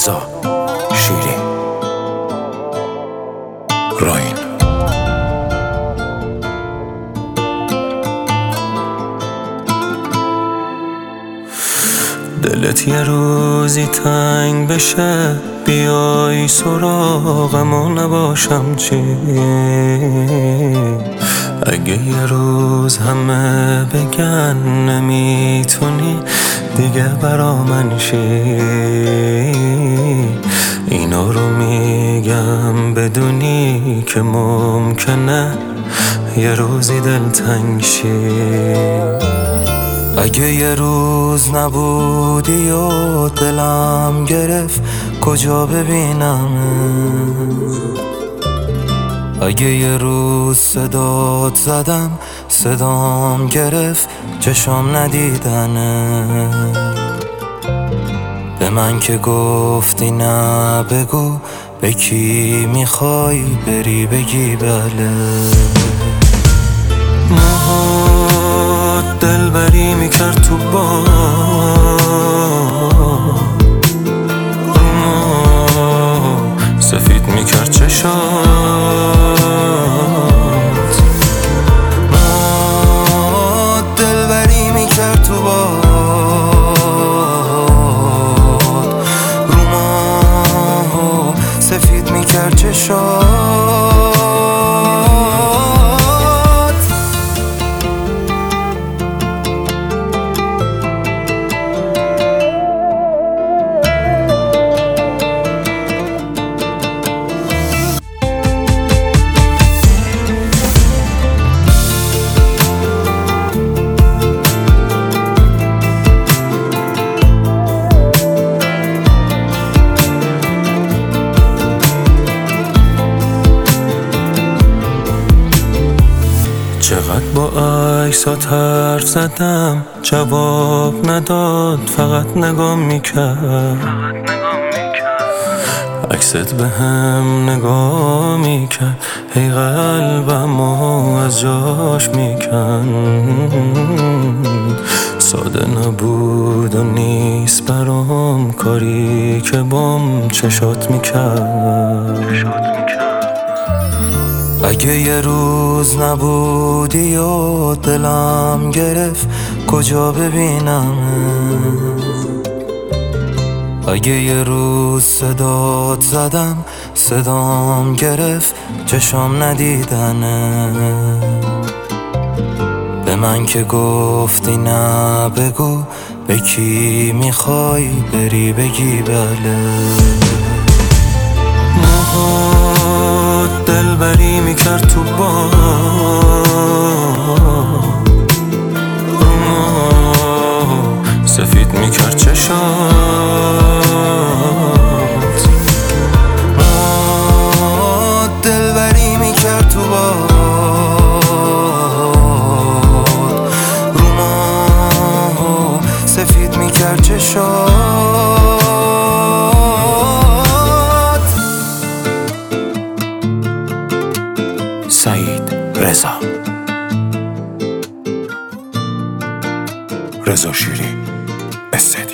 رضا شیری راین. دلت یه روزی تنگ بشه، بیای سراغم و نباشم چی؟ اگه یه روز همه بگن نمیتونی دیگه برا من شی، اینا رو میگم بدونی که ممکنه یه روزی دلتنگ شی. اگه یه روز نبودی و دلم گرفت کجا ببینم؟ اگه یه روز صدات زدم صدام گرفت چشام ندیدنه، به من که گفتی نه بگو به کی میخوای بری بگی بله. موهات دلبری میکرد تو با سفید میکرد چشات، موهات دلبری میکرد تو با روما سفید میکرد چشات. چقدر با عکسات حرف زدم جواب نداد، فقط نگاه میکرد. عکست به هم نگاه میکرد، هی قلبمو از جاش میکند. ساده نبود و نیست برام کاری که بام چشات میکرد. اگه یه روز نبودی و دلم گرفت کجا ببینم؟ اگه یه روز صدات زدم صدام گرفت چشام ندیدنه، به من که گفتی نه بگو به کی میخوای بری بگی بله. موهات دلبری میکرد تو با سفید میکرد چشات، موهات دلبری میکرد تو با روما سفید میکرد چشات. سعید رضا شیری استدیو.